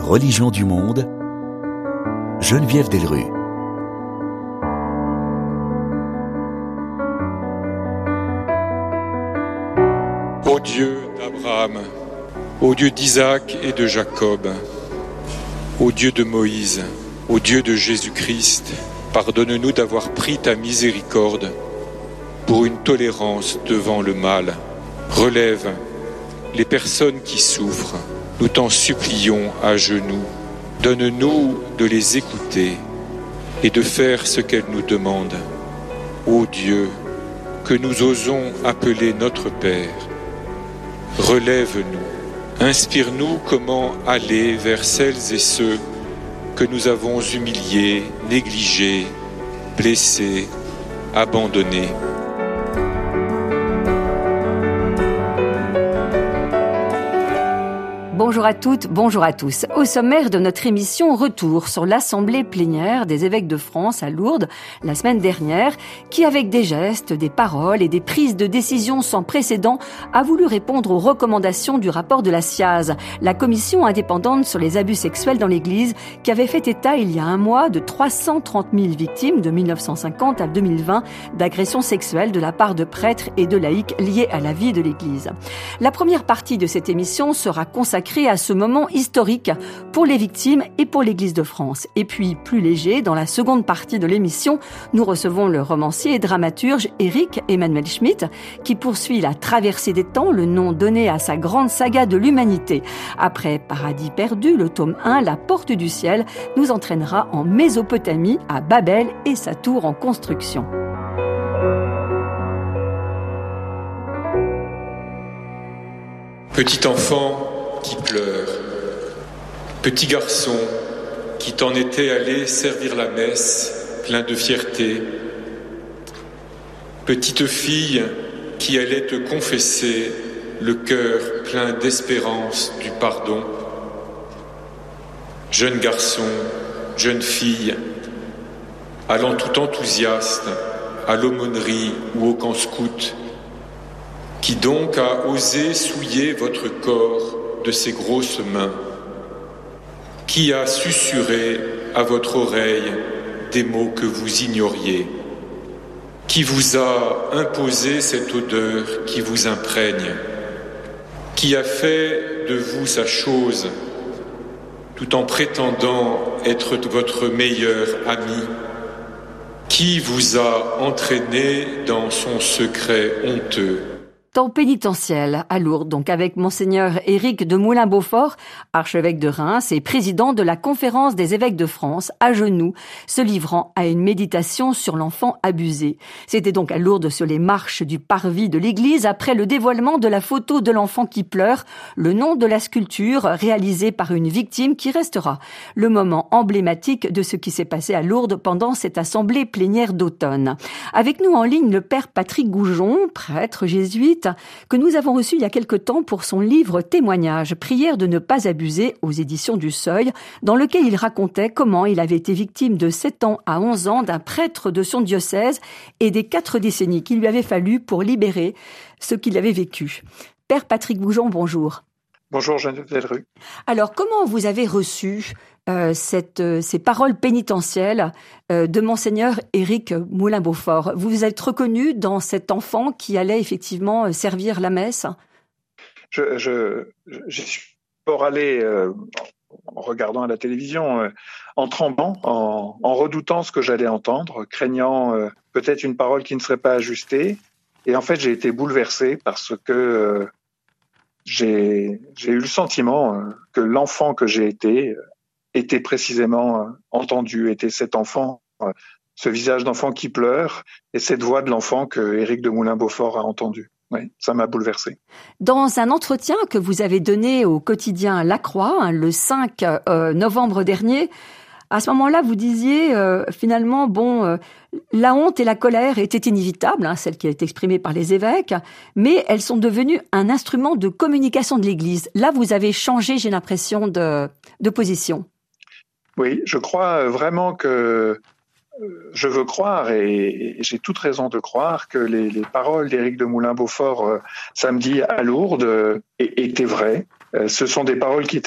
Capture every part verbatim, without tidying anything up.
Religion du monde, Geneviève Delrue. Ô Dieu d'Abraham, ô Dieu d'Isaac et de Jacob, ô Dieu de Moïse, ô Dieu de Jésus-Christ, pardonne-nous d'avoir pris ta miséricorde pour une tolérance devant le mal. Relève les personnes qui souffrent, nous t'en supplions à genoux. Donne-nous de les écouter et de faire ce qu'elles nous demandent. Ô Dieu, que nous osons appeler notre Père, relève-nous, inspire-nous comment aller vers celles et ceux que nous avons humiliés, négligés, blessés, abandonnés. Bonjour à toutes, bonjour à tous. Au sommaire de notre émission, retour sur l'Assemblée plénière des évêques de France à Lourdes la semaine dernière, qui avec des gestes, des paroles et des prises de décision sans précédent a voulu répondre aux recommandations du rapport de la S I A Z, la commission indépendante sur les abus sexuels dans l'Église, qui avait fait état il y a un mois de trois cent trente mille victimes de mille neuf cent cinquante à deux mille vingt d'agressions sexuelles de la part de prêtres et de laïcs liés à la vie de l'Église. La première partie de cette émission sera consacrée à ce moment historique pour les victimes et pour l'Église de France. Et puis, plus léger, dans la seconde partie de l'émission, nous recevons le romancier et dramaturge Éric Emmanuel Schmitt, qui poursuit la traversée des temps, le nom donné à sa grande saga de l'humanité. Après Paradis perdu, le tome un, La porte du ciel, nous entraînera en Mésopotamie, à Babel et sa tour en construction. Petit enfant qui pleure, petit garçon qui t'en était allé servir la messe plein de fierté, petite fille qui allait te confesser le cœur plein d'espérance du pardon, jeune garçon, jeune fille, allant tout enthousiaste à l'aumônerie ou au camp scout, qui donc a osé souiller votre corps de ses grosses mains, qui a susurré à votre oreille des mots que vous ignoriez, qui vous a imposé cette odeur qui vous imprègne, qui a fait de vous sa chose, tout en prétendant être votre meilleur ami, qui vous a entraîné dans son secret honteux. Temps pénitentiel à Lourdes, donc avec Monseigneur Éric de Moulin-Beaufort, archevêque de Reims et président de la Conférence des évêques de France, à genoux, se livrant à une méditation sur l'enfant abusé. C'était donc à Lourdes sur les marches du parvis de l'église après le dévoilement de la photo de l'enfant qui pleure, le nom de la sculpture réalisée par une victime qui restera le moment emblématique de ce qui s'est passé à Lourdes pendant cette assemblée plénière d'automne. Avec nous en ligne le père Patrick Goujon, prêtre jésuite, que nous avons reçu il y a quelque temps pour son livre Témoignage, prière de ne pas abuser aux éditions du Seuil, dans lequel il racontait comment il avait été victime de sept ans à onze ans d'un prêtre de son diocèse et des quatre décennies qu'il lui avait fallu pour libérer ce qu'il avait vécu. Père Patrick Goujon, bonjour. Bonjour Geneviève Delrue. Alors, comment vous avez reçu euh, cette, euh, ces paroles pénitentielles euh, de Monseigneur Éric Moulin-Beaufort? Vous vous êtes reconnu dans cet enfant qui allait effectivement servir la messe? Je, je, j'y suis pour aller euh, en regardant à la télévision, euh, en tremblant, en, en redoutant ce que j'allais entendre, craignant euh, peut-être une parole qui ne serait pas ajustée. Et en fait, j'ai été bouleversé parce que euh, j'ai, j'ai eu le sentiment euh, que l'enfant que j'ai été euh, était précisément euh, entendu, était cet enfant, euh, ce visage d'enfant qui pleure et cette voix de l'enfant que Éric de Moulin-Beaufort a entendu. Oui, ça m'a bouleversé. Dans un entretien que vous avez donné au quotidien La Croix, hein, le cinq euh, novembre dernier, à ce moment-là, vous disiez euh, finalement, bon, euh, la honte et la colère étaient inévitables, hein, celles qui étaient exprimées par les évêques, mais elles sont devenues un instrument de communication de l'Église. Là, vous avez changé, j'ai l'impression, de, de position. Oui, je crois vraiment que je veux croire, et j'ai toute raison de croire, que les, les paroles d'Éric de Moulin-Beaufort euh, samedi à Lourdes euh, étaient vraies. Euh, ce sont des paroles qui étaient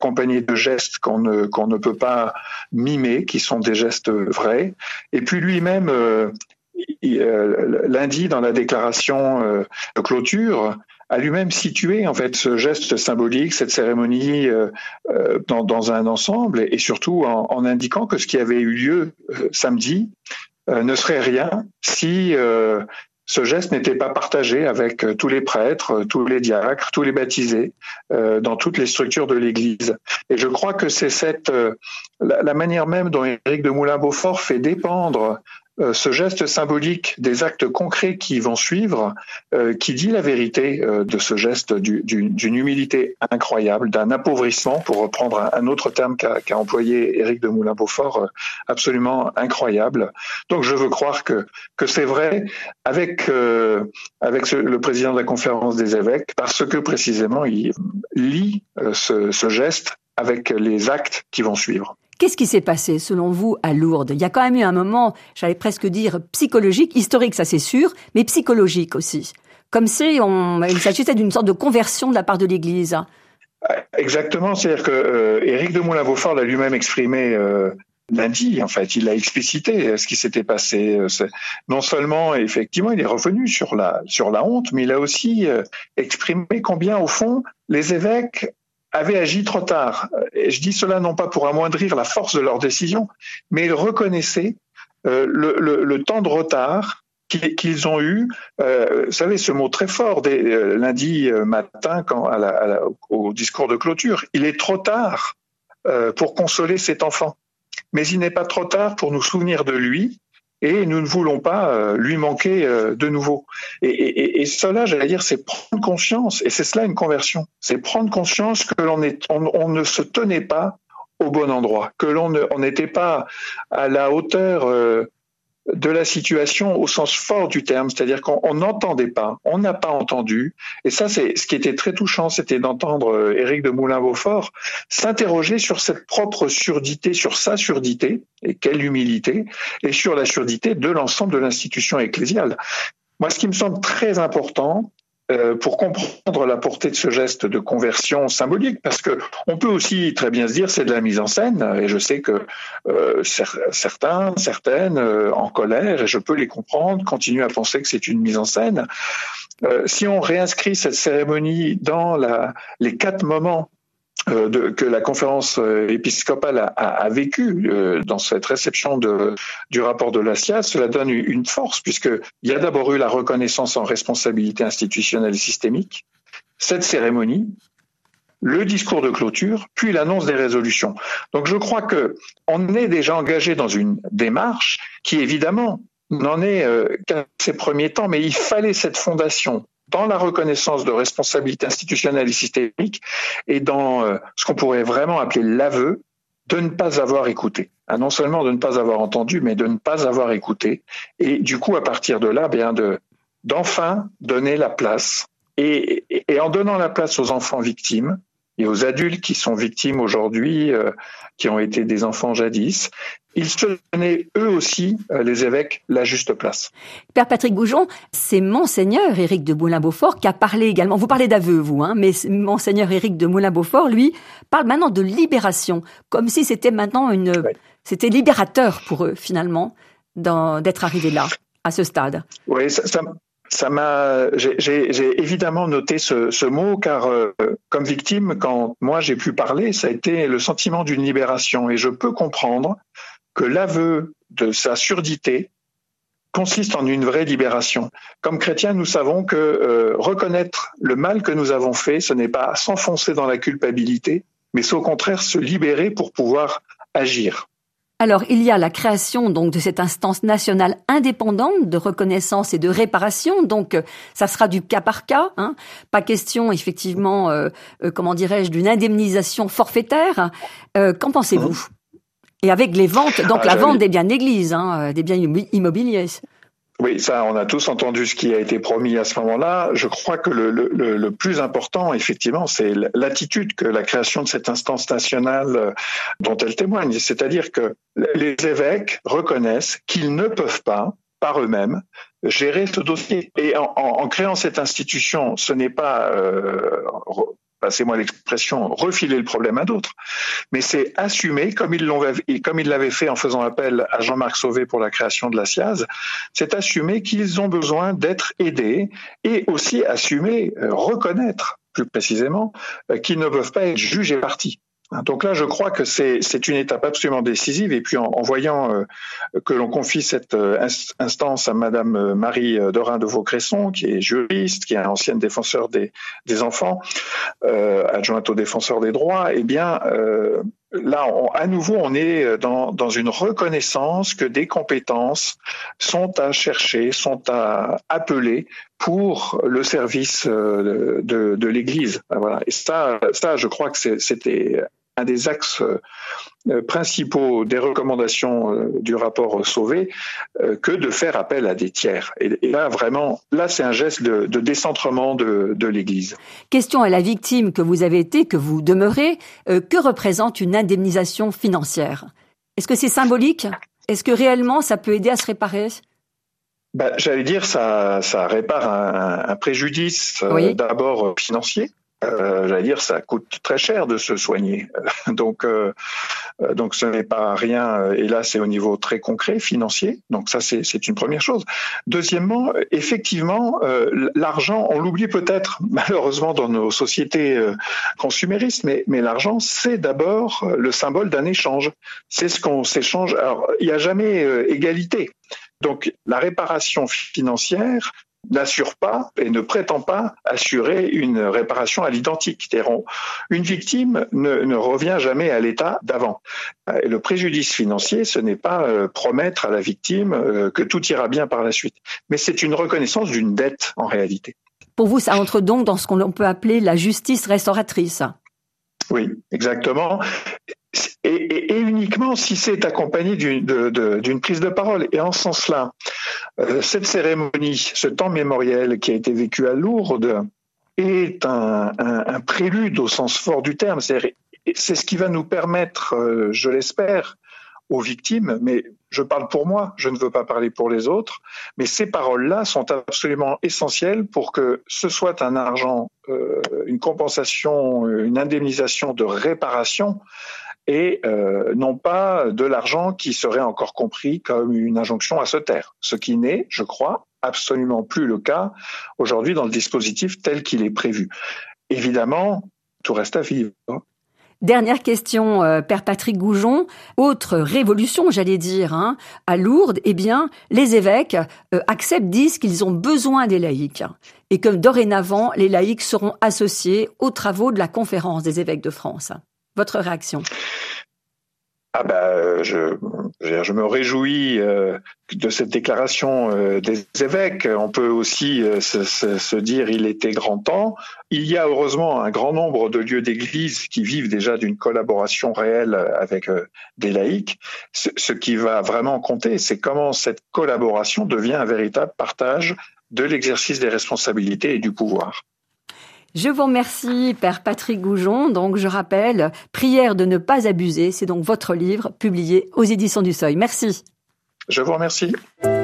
accompagnés de gestes qu'on ne, qu'on ne peut pas mimer, qui sont des gestes vrais. Et puis lui-même, euh, il, euh, lundi, dans la déclaration euh, de clôture, a lui-même situé en fait ce geste symbolique, cette cérémonie euh, euh, dans, dans un ensemble, et surtout en, en indiquant que ce qui avait eu lieu euh, samedi euh, ne serait rien si euh, ce geste n'était pas partagé avec tous les prêtres, tous les diacres, tous les baptisés, euh, dans toutes les structures de l'Église. Et je crois que c'est cette euh, la, la manière même dont Éric de Moulin-Beaufort fait dépendre euh, ce geste symbolique des actes concrets qui vont suivre, euh, qui dit la vérité euh, de ce geste du, du, d'une humilité incroyable, d'un appauvrissement, pour reprendre un, un autre terme qu'a, qu'a employé Éric de Moulin-Beaufort, euh, absolument incroyable. Donc je veux croire que que c'est vrai avec euh, avec ce, le président de la Conférence des évêques, parce que précisément il lie euh, ce, ce geste avec les actes qui vont suivre. Qu'est-ce qui s'est passé, selon vous, à Lourdes ? Il y a quand même eu un moment, j'allais presque dire psychologique, historique, ça c'est sûr, mais psychologique aussi. Comme si on, il s'agissait d'une sorte de conversion de la part de l'Église. Exactement, c'est-à-dire que euh, Éric de Moulin-Beaufort l'a lui-même exprimé euh, lundi, en fait, il a explicité ce qui s'était passé. C'est, non seulement, effectivement, il est revenu sur la sur la honte, mais il a aussi euh, exprimé combien, au fond, les évêques avaient agi trop tard. Et je dis cela non pas pour amoindrir la force de leur décision, mais ils reconnaissaient euh, le, le, le temps de retard qu'ils ont eu. Euh, vous savez, ce mot très fort, dès euh, lundi matin, quand, à la, à la, au discours de clôture, il est trop tard euh, pour consoler cet enfant. Mais il n'est pas trop tard pour nous souvenir de lui, et nous ne voulons pas euh, lui manquer euh, de nouveau. Et, et, et cela, j'allais dire, c'est prendre conscience, et c'est cela une conversion, c'est prendre conscience que l'on est, on, on ne se tenait pas au bon endroit, que l'on ne, on n'était pas à la hauteur euh, de la situation au sens fort du terme, c'est-à-dire qu'on n'entendait pas, on n'a pas entendu. Et ça, c'est ce qui était très touchant, c'était d'entendre Éric de Moulin-Beaufort s'interroger sur cette propre surdité, sur sa surdité, et quelle humilité, et sur la surdité de l'ensemble de l'institution ecclésiale. Moi, ce qui me semble très important, euh, pour comprendre la portée de ce geste de conversion symbolique, parce que on peut aussi très bien se dire c'est de la mise en scène, et je sais que euh, certains, certaines, euh, en colère, et je peux les comprendre, continuent à penser que c'est une mise en scène. Euh, si on réinscrit cette cérémonie dans la, les quatre moments Euh, de, que la conférence euh, épiscopale a, a, a vécu euh, dans cette réception de, du rapport de l'A S I A, cela donne une force, puisqu'il y a d'abord eu la reconnaissance en responsabilité institutionnelle et systémique, cette cérémonie, le discours de clôture, puis l'annonce des résolutions. Donc je crois que on est déjà engagé dans une démarche qui, évidemment, n'en est euh, qu'à ses premiers temps, mais il fallait cette fondation dans la reconnaissance de responsabilité institutionnelle et systémique, et dans euh, ce qu'on pourrait vraiment appeler l'aveu de ne pas avoir écouté. Hein, non seulement de ne pas avoir entendu, mais de ne pas avoir écouté. Et du coup, à partir de là, bien de, d'enfin donner la place. Et, et, et en donnant la place aux enfants victimes, et aux adultes qui sont victimes aujourd'hui, euh, qui ont été des enfants jadis, ils se donnaient eux aussi, euh, les évêques, la juste place. Père Patrick Goujon, c'est Monseigneur Éric de Moulin-Beaufort qui a parlé également, vous parlez d'aveu vous, hein, mais Monseigneur Éric de Moulin-Beaufort, lui, parle maintenant de libération, comme si c'était maintenant une... Oui. C'était libérateur pour eux, finalement, dans, d'être arrivé là, à ce stade. Oui, ça... ça... Ça m'a, j'ai, j'ai, j'ai évidemment noté ce, ce mot, car euh, comme victime, quand moi j'ai pu parler, ça a été le sentiment d'une libération. Et je peux comprendre que l'aveu de sa surdité consiste en une vraie libération. Comme chrétiens, nous savons que euh, reconnaître le mal que nous avons fait, ce n'est pas s'enfoncer dans la culpabilité, mais c'est au contraire se libérer pour pouvoir agir. Alors, il y a la création donc de cette instance nationale indépendante de reconnaissance et de réparation. Donc, ça sera du cas par cas. Hein. Pas question, effectivement, euh, euh, comment dirais-je, d'une indemnisation forfaitaire. Euh, qu'en pensez-vous ? Et avec les ventes, donc ah, la vente des biens d'église, hein, des biens immobiliers. Oui, ça, on a tous entendu ce qui a été promis à ce moment-là. Je crois que le, le, le plus important, effectivement, c'est l'attitude que la création de cette instance nationale dont elle témoigne. C'est-à-dire que les évêques reconnaissent qu'ils ne peuvent pas, par eux-mêmes, gérer ce dossier. Et en, en, en créant cette institution, ce n'est pas euh, passez-moi l'expression, refiler le problème à d'autres, mais c'est assumer, comme ils l'ont, comme ils l'avaient fait en faisant appel à Jean-Marc Sauvé pour la création de la S I A Z, c'est assumer qu'ils ont besoin d'être aidés et aussi assumer, euh, reconnaître plus précisément, euh, qu'ils ne peuvent pas être jugés partis. Donc là, je crois que c'est, c'est une étape absolument décisive. Et puis, en, en voyant euh, que l'on confie cette euh, instance à Madame Marie Dorin de Vaucresson, qui est juriste, qui est ancienne défenseur des, des enfants, euh, adjointe au défenseur des droits, eh bien, euh, là, on, à nouveau, on est dans, dans une reconnaissance que des compétences sont à chercher, sont à appeler pour le service de, de, de l'Église. Voilà. Et ça, ça, je crois que c'est, c'était un des axes euh, principaux des recommandations euh, du rapport Sauvé, euh, que de faire appel à des tiers. Et, et là, vraiment, là, c'est un geste de, de décentrement de, de l'Église. Question à la victime que vous avez été, que vous demeurez, euh, que représente une indemnisation financière ? Est-ce que c'est symbolique ? Est-ce que réellement ça peut aider à se réparer ? Ben, j'allais dire, ça, ça répare un, un préjudice euh, oui. d'abord financier. Euh, j'allais dire, ça coûte très cher de se soigner. Donc, euh, donc ce n'est pas rien. Et là, c'est au niveau très concret, financier. Donc ça, c'est, c'est une première chose. Deuxièmement, effectivement, euh, l'argent, on l'oublie peut-être malheureusement dans nos sociétés euh, consuméristes, mais, mais l'argent, c'est d'abord le symbole d'un échange. C'est ce qu'on s'échange. Alors, il n'y a jamais euh, égalité. Donc, la réparation financière n'assure pas et ne prétend pas assurer une réparation à l'identique. C'est-à-dire, une victime ne, ne revient jamais à l'état d'avant. Et le préjudice financier, ce n'est pas euh, promettre à la victime euh, que tout ira bien par la suite, mais c'est une reconnaissance d'une dette en réalité. Pour vous, ça entre donc dans ce qu'on peut appeler la justice restauratrice. Oui, exactement. Et, et, et uniquement si c'est accompagné d'une, de, de, d'une prise de parole. Et en ce sens-là, euh, cette cérémonie, ce temps mémoriel qui a été vécu à Lourdes est un, un, un prélude au sens fort du terme. C'est, c'est ce qui va nous permettre, euh, je l'espère, aux victimes, mais je parle pour moi, je ne veux pas parler pour les autres, mais ces paroles-là sont absolument essentielles pour que ce soit un argent, euh, une compensation, une indemnisation de réparation, et euh, non pas de l'argent qui serait encore compris comme une injonction à se taire. Ce qui n'est, je crois, absolument plus le cas aujourd'hui dans le dispositif tel qu'il est prévu. Évidemment, tout reste à vivre. Dernière question, euh, Père Patrick Goujon. Autre révolution, j'allais dire, hein, à Lourdes, eh bien, les évêques euh, acceptent, disent qu'ils ont besoin des laïcs. Et que dorénavant, les laïcs seront associés aux travaux de la conférence des évêques de France. Votre réaction ? Ah ben, je, je me réjouis euh, de cette déclaration euh, des évêques. On peut aussi euh, se, se, se dire il était grand temps. Il y a heureusement un grand nombre de lieux d'église qui vivent déjà d'une collaboration réelle avec euh, des laïcs. Ce, ce qui va vraiment compter, c'est comment cette collaboration devient un véritable partage de l'exercice des responsabilités et du pouvoir. Je vous remercie, Père Patrick Goujon. Donc, je rappelle, Prière de ne pas abuser, c'est donc votre livre publié aux éditions du Seuil. Merci. Je vous remercie.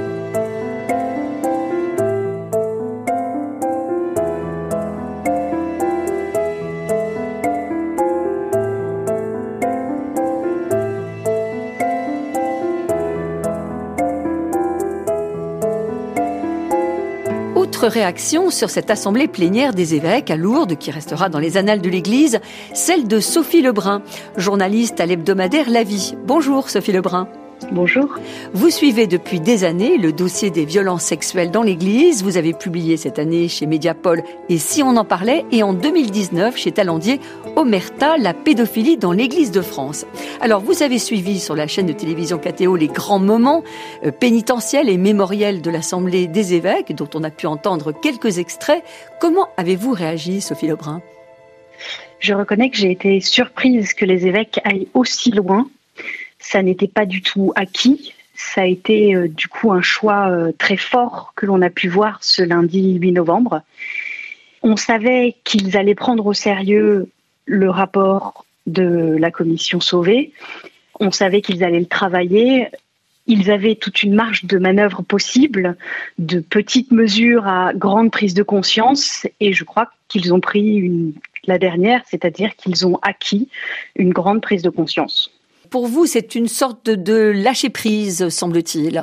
Autre réaction sur cette assemblée plénière des évêques à Lourdes, qui restera dans les annales de l'Église, celle de Sophie Lebrun, journaliste à l'hebdomadaire La Vie. Bonjour Sophie Lebrun. Bonjour. Vous suivez depuis des années le dossier des violences sexuelles dans l'Église. Vous avez publié cette année chez Mediapol Et si on en parlait, et en deux mille dix-neuf chez Talendier, Omerta, la pédophilie dans l'Église de France. Alors vous avez suivi sur la chaîne de télévision K T O les grands moments euh, pénitentiels et mémoriels de l'Assemblée des évêques, dont on a pu entendre quelques extraits. Comment avez-vous réagi, Sophie Lebrun ? Je reconnais que j'ai été surprise que les évêques aillent aussi loin. Ça n'était pas du tout acquis. Ça a été euh, du coup un choix euh, très fort que l'on a pu voir ce lundi huit novembre. On savait qu'ils allaient prendre au sérieux le rapport de la commission Sauvé. On savait qu'ils allaient le travailler. Ils avaient toute une marge de manœuvre possible, de petites mesures à grande prise de conscience. Et je crois qu'ils ont pris une, la dernière, c'est-à-dire qu'ils ont acquis une grande prise de conscience. Pour vous, c'est une sorte de, de lâcher-prise, semble-t-il.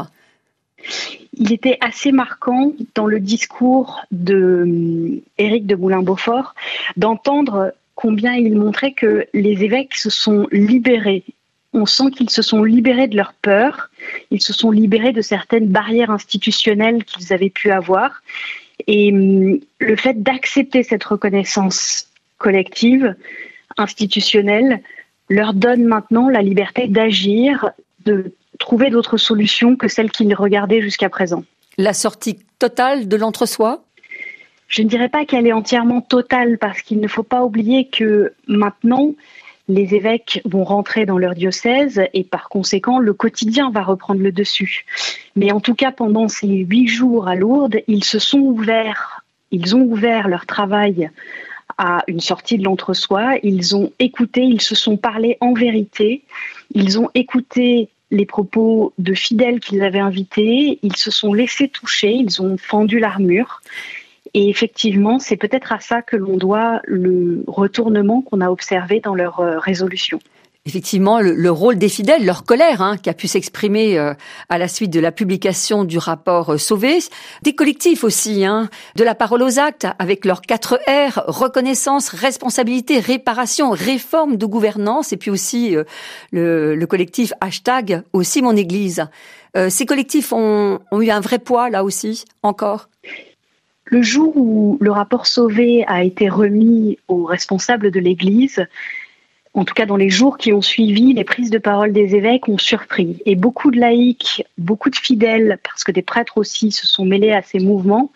Il était assez marquant dans le discours de Éric de Moulin-Beaufort d'entendre combien il montrait que les évêques se sont libérés. On sent qu'ils se sont libérés de leur peur, ils se sont libérés de certaines barrières institutionnelles qu'ils avaient pu avoir. Et le fait d'accepter cette reconnaissance collective, institutionnelle, leur donne maintenant la liberté d'agir, de trouver d'autres solutions que celles qu'ils regardaient jusqu'à présent. La sortie totale de l'entre-soi ? Je ne dirais pas qu'elle est entièrement totale, parce qu'il ne faut pas oublier que maintenant, les évêques vont rentrer dans leur diocèse et par conséquent, le quotidien va reprendre le dessus. Mais en tout cas, pendant ces huit jours à Lourdes, ils se sont ouverts, ils ont ouvert leur travail à une sortie de l'entre-soi. Ils ont écouté, ils se sont parlé en vérité. Ils ont écouté les propos de fidèles qu'ils avaient invités. Ils se sont laissés toucher, ils ont fendu l'armure. Et effectivement, c'est peut-être à ça que l'on doit le retournement qu'on a observé dans leur euh, résolution. Effectivement, le, le rôle des fidèles, leur colère, hein, qui a pu s'exprimer euh, à la suite de la publication du rapport euh, Sauvé. Des collectifs aussi, hein, de la parole aux actes, avec leurs quatre R, reconnaissance, responsabilité, réparation, réforme de gouvernance, et puis aussi euh, le, le collectif hashtag aussi mon Église. Euh, ces collectifs ont, ont eu un vrai poids là aussi, encore. Le jour où le rapport Sauvé a été remis aux responsables de l'Église, en tout cas dans les jours qui ont suivi, les prises de parole des évêques ont surpris. Et beaucoup de laïcs, beaucoup de fidèles, parce que des prêtres aussi se sont mêlés à ces mouvements,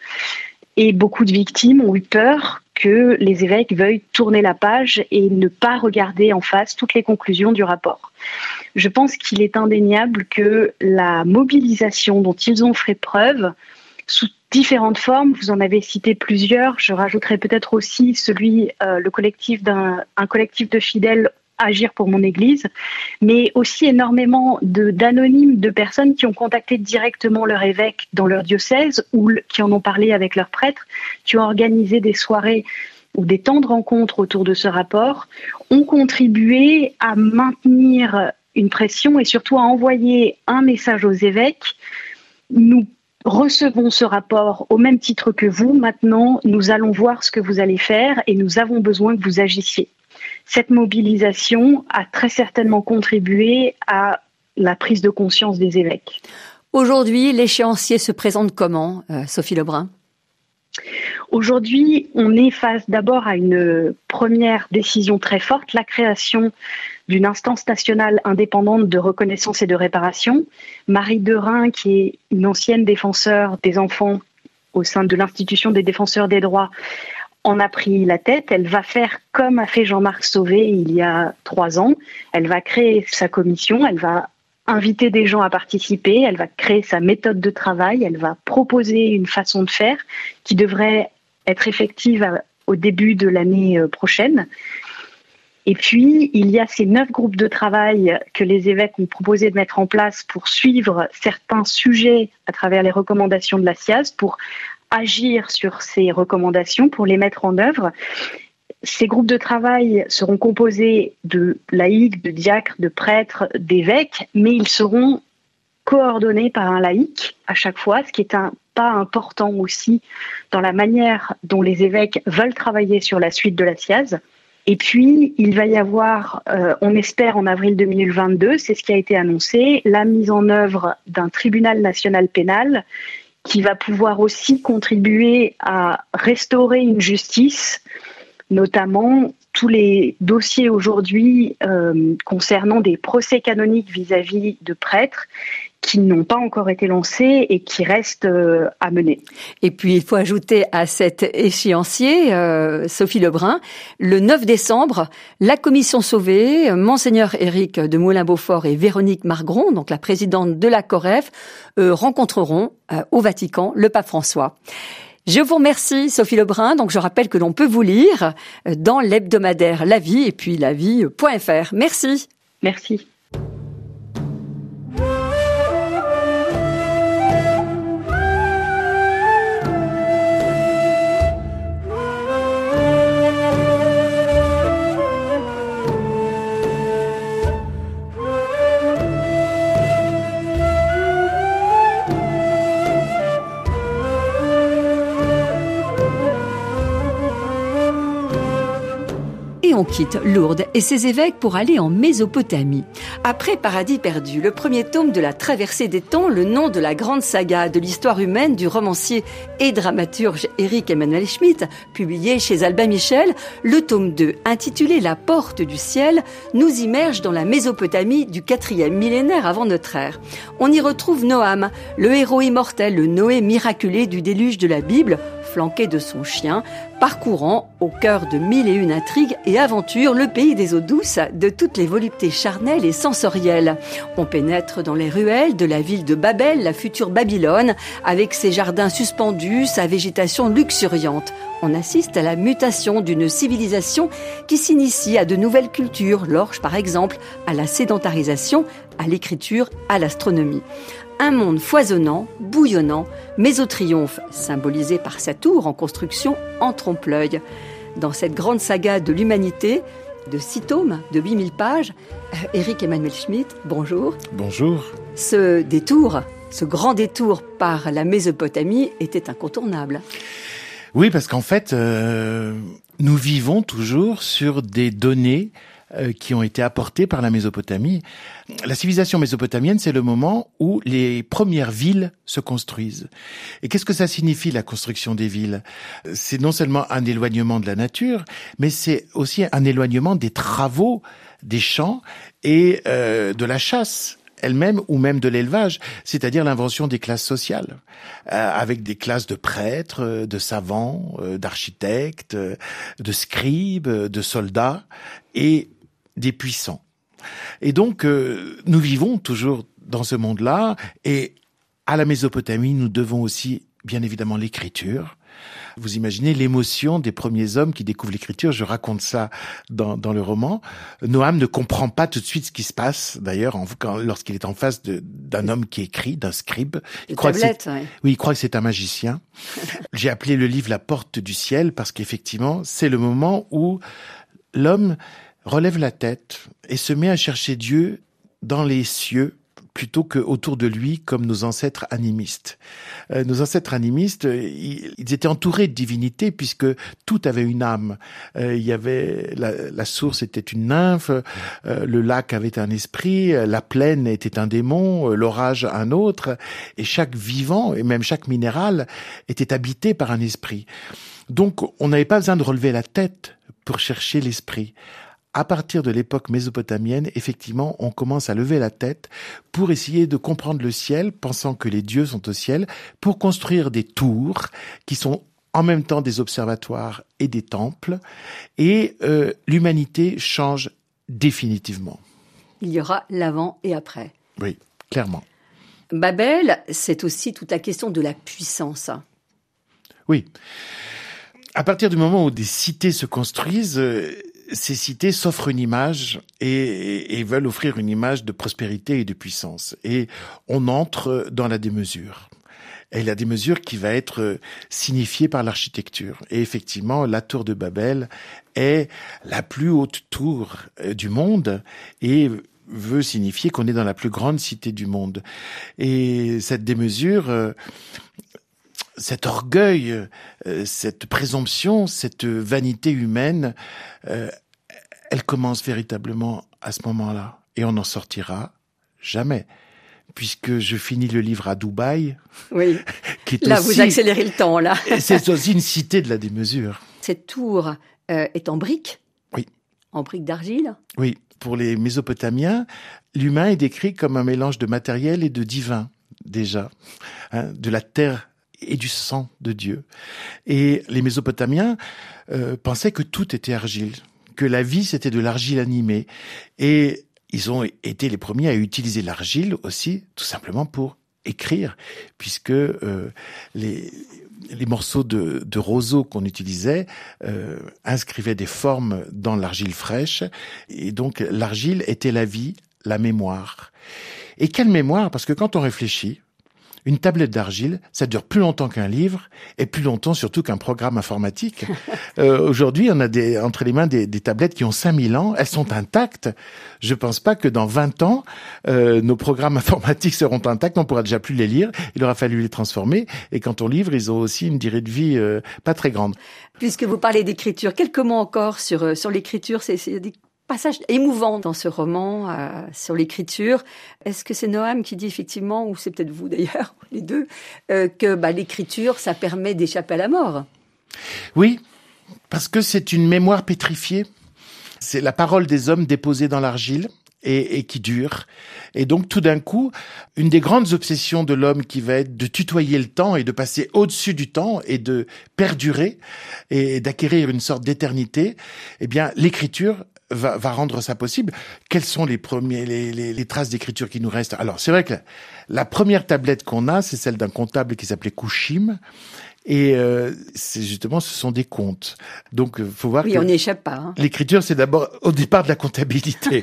et beaucoup de victimes ont eu peur que les évêques veuillent tourner la page et ne pas regarder en face toutes les conclusions du rapport. Je pense qu'il est indéniable que la mobilisation dont ils ont fait preuve, sous différentes formes, vous en avez cité plusieurs, je rajouterai peut-être aussi celui, euh, le collectif d'un un collectif de fidèles Agir pour mon Église, mais aussi énormément de, d'anonymes, de personnes qui ont contacté directement leur évêque dans leur diocèse ou qui en ont parlé avec leurs prêtres, qui ont organisé des soirées ou des temps de rencontre autour de ce rapport, ont contribué à maintenir une pression et surtout à envoyer un message aux évêques. Nous recevons ce rapport au même titre que vous. Maintenant, nous allons voir ce que vous allez faire et nous avons besoin que vous agissiez. Cette mobilisation a très certainement contribué à la prise de conscience des évêques. Aujourd'hui, l'échéancier se présente comment, euh, Sophie Lebrun ? Aujourd'hui, on est face d'abord à une première décision très forte, la création d'une instance nationale indépendante de reconnaissance et de réparation. Marie Derain, qui est une ancienne défenseure des enfants au sein de l'institution des défenseurs des droits, en a pris la tête. Elle va faire comme a fait Jean-Marc Sauvé il y a trois ans. Elle va créer sa commission, elle va inviter des gens à participer, elle va créer sa méthode de travail, elle va proposer une façon de faire qui devrait être effective au début de l'année prochaine. Et puis, il y a ces neuf groupes de travail que les évêques ont proposé de mettre en place pour suivre certains sujets à travers les recommandations de la C I A S, pour agir sur ces recommandations, pour les mettre en œuvre. Ces groupes de travail seront composés de laïcs, de diacres, de prêtres, d'évêques, mais ils seront coordonnés par un laïc à chaque fois, ce qui est un pas important aussi dans la manière dont les évêques veulent travailler sur la suite de la C I A S. Et puis, il va y avoir, euh, on espère en avril deux mille vingt-deux, c'est ce qui a été annoncé, la mise en œuvre d'un tribunal national pénal qui va pouvoir aussi contribuer à restaurer une justice, notamment tous les dossiers aujourd'hui euh, concernant des procès canoniques vis-à-vis de prêtres qui n'ont pas encore été lancés et qui restent euh, à mener. Et puis, il faut ajouter à cet échéancier, euh, Sophie Lebrun, le neuf décembre, la commission Sauvé, Monseigneur Éric de Moulin-Beaufort et Véronique Margron, donc la présidente de la COREF, euh, rencontreront euh, au Vatican le pape François. Je vous remercie, Sophie Lebrun. Donc, je rappelle que l'on peut vous lire dans l'hebdomadaire La Vie et puis la vie point f r. Merci. Merci. quitte Lourdes et ses évêques pour aller en Mésopotamie. Après Paradis perdu, le premier tome de la Traversée des temps, le nom de la grande saga de l'histoire humaine du romancier et dramaturge Éric Emmanuel Schmitt, publié chez Albin Michel, le tome deux, intitulé La Porte du ciel, nous immerge dans la Mésopotamie du quatrième millénaire avant notre ère. On y retrouve Noam, le héros immortel, le Noé miraculé du déluge de la Bible, flanqué de son chien, parcourant, au cœur de mille et une intrigues et aventures, le pays des eaux douces, de toutes les voluptés charnelles et sensorielles. On pénètre dans les ruelles de la ville de Babel, la future Babylone, avec ses jardins suspendus, sa végétation luxuriante. On assiste à la mutation d'une civilisation qui s'initie à de nouvelles cultures, l'orge par exemple, à la sédentarisation, à l'écriture, à l'astronomie. Un monde foisonnant, bouillonnant, mais au triomphe, symbolisé par sa tour en construction en trompe-l'œil. Dans cette grande saga de l'humanité, de six tomes, de huit mille pages, Éric Emmanuel Schmitt, bonjour. Bonjour. Ce détour, ce grand détour par la Mésopotamie était incontournable. Oui, parce qu'en fait, euh, nous vivons toujours sur des données euh, qui ont été apportées par la Mésopotamie. La civilisation mésopotamienne, c'est le moment où les premières villes se construisent. Et qu'est-ce que ça signifie, la construction des villes ? C'est non seulement un éloignement de la nature, mais c'est aussi un éloignement des travaux, des champs et euh, de la chasse elle-même ou même de l'élevage, c'est-à-dire l'invention des classes sociales, euh, avec des classes de prêtres, de savants, euh, d'architectes, de scribes, de soldats et des puissants. Et donc, euh, nous vivons toujours dans ce monde-là, et à la Mésopotamie, nous devons aussi, bien évidemment, l'écriture. Vous imaginez l'émotion des premiers hommes qui découvrent l'écriture. Je raconte ça dans, dans le roman. Noam ne comprend pas tout de suite ce qui se passe, d'ailleurs, en, quand, lorsqu'il est en face de, d'un homme qui écrit, d'un scribe. Il croit tablette, que c'est, ouais. Oui, il croit que c'est un magicien. J'ai appelé le livre La Porte du ciel parce qu'effectivement, c'est le moment où l'homme relève la tête et se met à chercher Dieu dans les cieux, plutôt que autour de lui, comme nos ancêtres animistes. Euh, nos ancêtres animistes, ils, ils étaient entourés de divinités puisque tout avait une âme. Euh, il y avait la, la source était une nymphe, euh, le lac avait un esprit, la plaine était un démon, l'orage un autre, et chaque vivant et même chaque minéral était habité par un esprit. Donc, on n'avait pas besoin de relever la tête pour chercher l'esprit. À partir de l'époque mésopotamienne, effectivement, on commence à lever la tête pour essayer de comprendre le ciel, pensant que les dieux sont au ciel, pour construire des tours qui sont en même temps des observatoires et des temples. Et euh, l'humanité change définitivement. Il y aura l'avant et après. Oui, clairement. Babel, c'est aussi toute la question de la puissance. Oui. À partir du moment où des cités se construisent, euh, ces cités s'offrent une image et, et, et veulent offrir une image de prospérité et de puissance. Et on entre dans la démesure. Et la démesure qui va être signifiée par l'architecture. Et effectivement, la tour de Babel est la plus haute tour du monde et veut signifier qu'on est dans la plus grande cité du monde. Et cette démesure, euh, cet orgueil, euh, cette présomption, cette vanité humaine, euh, elle commence véritablement à ce moment-là. Et on n'en sortira jamais. Puisque je finis le livre à Dubaï. Oui. Qui est là, aussi, vous accélérez le temps, là. C'est aussi une cité de la démesure. Cette tour euh, est en briques. Oui. En briques d'argile. Oui. Pour les Mésopotamiens, l'humain est décrit comme un mélange de matériel et de divin, déjà. Hein, de la terre et du sang de Dieu. Et les Mésopotamiens euh, pensaient que tout était argile, que la vie c'était de l'argile animée. Et ils ont été les premiers à utiliser l'argile aussi, tout simplement pour écrire, puisque euh, les, les morceaux de, de roseau qu'on utilisait euh, inscrivaient des formes dans l'argile fraîche, et donc l'argile était la vie, la mémoire. Et quelle mémoire ? Parce que quand on réfléchit, une tablette d'argile, ça dure plus longtemps qu'un livre et plus longtemps surtout qu'un programme informatique. euh, aujourd'hui, on a des, entre les mains des, des tablettes qui ont cinq mille ans, elles sont intactes. Je pense pas que dans vingt ans, euh, nos programmes informatiques seront intacts, on pourra déjà plus les lire, il aura fallu les transformer, et quand on livre, ils ont aussi une durée de vie euh, pas très grande. Puisque vous parlez d'écriture, quelques mots encore sur, sur l'écriture, c'est, c'est des passage émouvant dans ce roman euh, sur l'écriture. Est-ce que c'est Noam qui dit effectivement, ou c'est peut-être vous d'ailleurs, les deux, euh, que bah, l'écriture, ça permet d'échapper à la mort? Oui, parce que c'est une mémoire pétrifiée. C'est la parole des hommes déposée dans l'argile et, et qui dure. Et donc tout d'un coup, une des grandes obsessions de l'homme qui va être de tutoyer le temps et de passer au-dessus du temps et de perdurer et d'acquérir une sorte d'éternité, eh bien l'écriture Va, va rendre ça possible. Quelles sont les premiers, les, les, les traces d'écriture qui nous restent? Alors, c'est vrai que la, la première tablette qu'on a, c'est celle d'un comptable qui s'appelait Kouchim. Et euh, c'est justement, ce sont des comptes. Donc, faut voir oui, que on n'y échappe pas. Hein. L'écriture, c'est d'abord au départ de la comptabilité.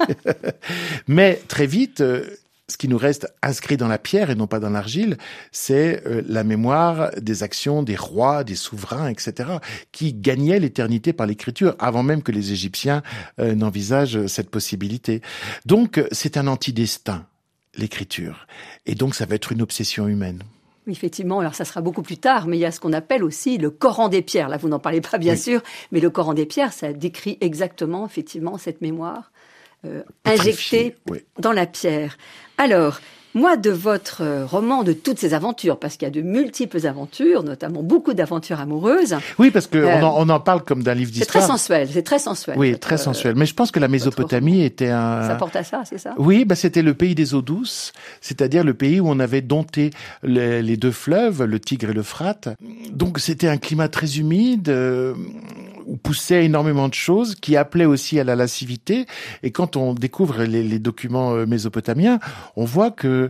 Mais très vite, euh, ce qui nous reste inscrit dans la pierre et non pas dans l'argile, c'est euh, la mémoire des actions des rois, des souverains, et cetera, qui gagnaient l'éternité par l'écriture, avant même que les Égyptiens euh, n'envisagent cette possibilité. Donc, c'est un antidestin, l'écriture. Et donc, ça va être une obsession humaine. Oui, effectivement, alors ça sera beaucoup plus tard, mais il y a ce qu'on appelle aussi le Coran des pierres. Là, vous n'en parlez pas, bien oui. sûr, mais le Coran des pierres, ça décrit exactement, effectivement, cette mémoire euh, injectée oui. dans la pierre. Alors, moi, de votre roman, de toutes ces aventures, parce qu'il y a de multiples aventures, notamment beaucoup d'aventures amoureuses. Oui, parce qu'on euh, en, on en parle comme d'un livre d'histoire. C'est très sensuel, c'est très sensuel. Oui, très euh, sensuel. Mais je pense que la Mésopotamie était un... Ça porte à ça, c'est ça? Oui, bah, c'était le pays des eaux douces, c'est-à-dire le pays où on avait dompté les, les deux fleuves, le Tigre et l'Euphrate. Donc c'était un climat très humide, euh, où poussaient énormément de choses, qui appelaient aussi à la lascivité. Et quand on découvre les, les documents mésopotamiens, on voit que,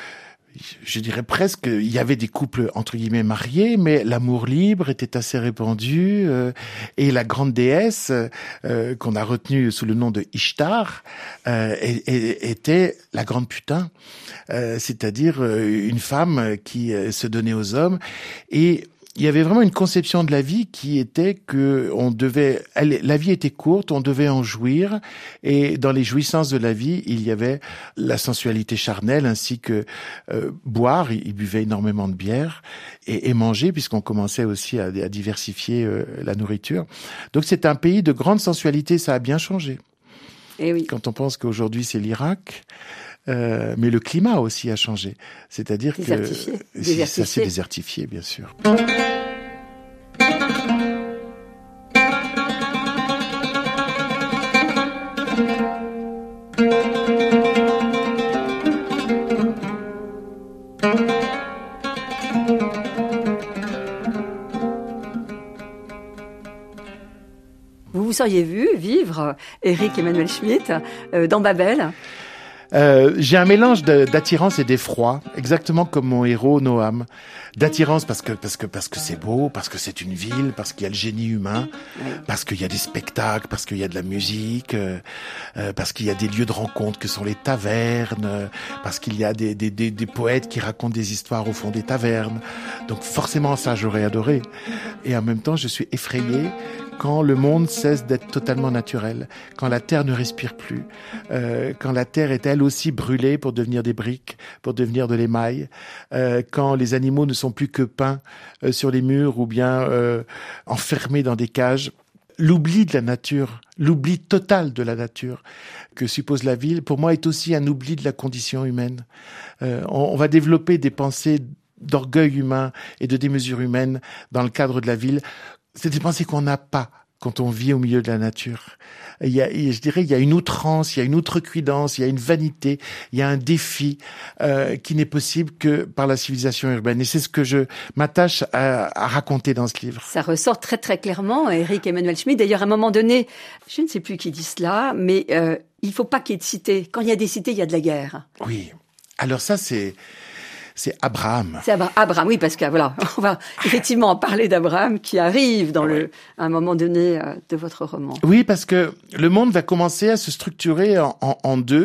je dirais presque, il y avait des couples entre guillemets mariés, mais l'amour libre était assez répandu, euh, et la grande déesse euh, qu'on a retenue sous le nom de Ishtar euh, et, et, était la grande putain, euh, c'est-à-dire euh, une femme qui euh, se donnait aux hommes. Et il y avait vraiment une conception de la vie qui était que on devait, elle, la vie était courte, on devait en jouir, et dans les jouissances de la vie, il y avait la sensualité charnelle ainsi que euh, boire. Ils buvaient énormément de bière et, et manger, puisqu'on commençait aussi à, à diversifier euh, la nourriture. Donc c'est un pays de grande sensualité, ça a bien changé. Et oui. Quand on pense qu'aujourd'hui c'est l'Irak. Euh, mais le climat aussi a changé. C'est-à-dire désertifié. que désertifié. ça s'est désertifié, bien sûr. Vous vous seriez vu vivre, Éric Emmanuel Schmitt, euh, dans Babel? Euh, j'ai un mélange de, d'attirance et d'effroi, exactement comme mon héros Noam. D'attirance parce que parce que parce que c'est beau, parce que c'est une ville, parce qu'il y a le génie humain, oui. parce qu'il y a des spectacles, parce qu'il y a de la musique, euh, euh, parce qu'il y a des lieux de rencontre que sont les tavernes, euh, parce qu'il y a des, des des des poètes qui racontent des histoires au fond des tavernes. Donc forcément ça j'aurais adoré. Et en même temps je suis effrayé quand le monde cesse d'être totalement naturel, quand la terre ne respire plus, euh, quand la terre est elle aussi brûlée pour devenir des briques, pour devenir de l'émail, euh, quand les animaux ne sont plus que peints euh, sur les murs ou bien euh, enfermés dans des cages. L'oubli de la nature, l'oubli total de la nature que suppose la ville, pour moi, est aussi un oubli de la condition humaine. Euh, on, on va développer des pensées d'orgueil humain et de démesure humaine dans le cadre de la ville. C'est des pensées qu'on n'a pas quand on vit au milieu de la nature. Il y a, je dirais, il y a une outrance, il y a une outrecuidance, il y a une vanité, il y a un défi euh, qui n'est possible que par la civilisation urbaine. Et c'est ce que je m'attache à, à raconter dans ce livre. Ça ressort très très clairement, Éric Emmanuel Schmitt. D'ailleurs, à un moment donné, je ne sais plus qui dit cela, mais euh, il faut pas qu'il y ait de cités. Quand il y a des cités, il y a de la guerre. Oui. Alors ça, c'est... C'est Abraham. C'est Abra- Abraham, oui, parce que voilà, on va effectivement en parler d'Abraham qui arrive dans le, à un moment donné euh, de votre roman. Oui, parce que le monde va commencer à se structurer en, en, en deux,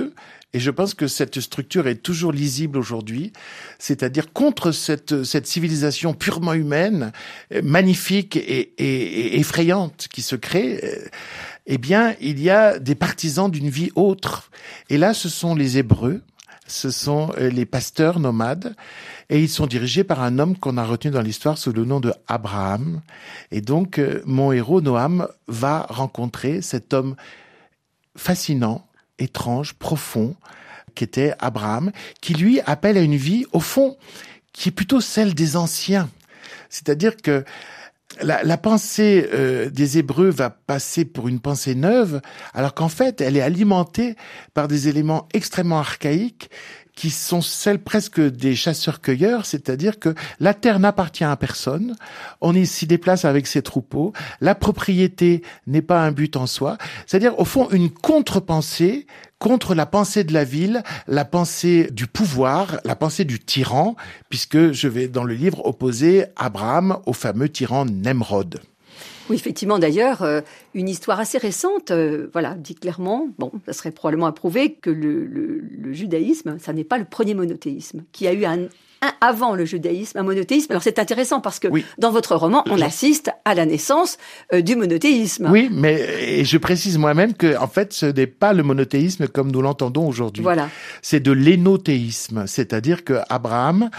Et je pense que cette structure est toujours lisible aujourd'hui, c'est-à-dire contre cette, cette civilisation purement humaine, magnifique et, et, et effrayante qui se crée. Eh bien, il y a des partisans d'une vie autre. Et là, ce sont les Hébreux, ce sont les pasteurs nomades, et ils sont dirigés par un homme qu'on a retenu dans l'histoire sous le nom de Abraham. Et donc, mon héros, Noam, va rencontrer cet homme fascinant, étrange, profond, qui était Abraham, qui lui appelle à une vie, au fond, qui est plutôt celle des anciens. C'est-à-dire que la, la pensée euh, des Hébreux va passer pour une pensée neuve, alors qu'en fait, elle est alimentée par des éléments extrêmement archaïques qui sont celles presque des chasseurs-cueilleurs, c'est-à-dire que la terre n'appartient à personne, on s'y déplace avec ses troupeaux, la propriété n'est pas un but en soi, c'est-à-dire au fond une contre-pensée contre la pensée de la ville, la pensée du pouvoir, la pensée du tyran, puisque je vais dans le livre opposer Abraham au fameux tyran Nemrod. Oui, effectivement, d'ailleurs, euh, une histoire assez récente, euh, voilà, dit clairement, bon, ça serait probablement à prouver que le, le, le judaïsme, ça n'est pas le premier monothéisme, qu'il y a eu un, un avant le judaïsme, un monothéisme. Alors c'est intéressant parce que oui. Dans votre roman, on assiste à la naissance euh, du monothéisme. Oui, mais et je précise moi-même que en fait, ce n'est pas le monothéisme comme nous l'entendons aujourd'hui. Voilà. C'est de l'énothéisme, c'est-à-dire que Abraham.